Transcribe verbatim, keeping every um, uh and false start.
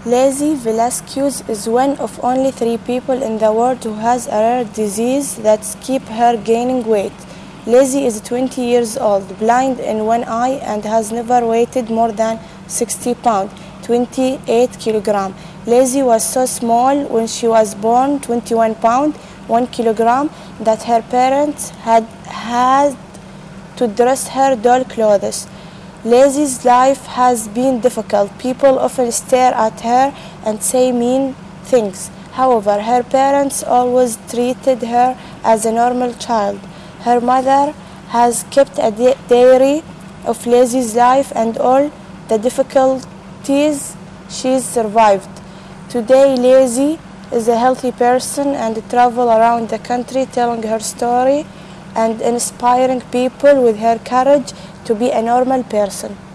Lazy Velasquez is one of only three people in the world who has a rare disease that keeps her gaining weight. Lazy is twenty years old, blind in one eye, and has never weighed more than sixty pounds, twenty-eight kilograms. Lazy was so small when she was born, twenty-one pounds, one kilogram, that her parents had had to dress her doll clothes. Lazy's life has been difficult. People often stare at her and say mean things. However, her parents always treated her as a normal child. Her mother has kept a diary of Lazy's life and all the difficulties she's survived. Today, Lazy is a healthy person and travels around the country telling her story and inspiring people with her courage to be a normal person.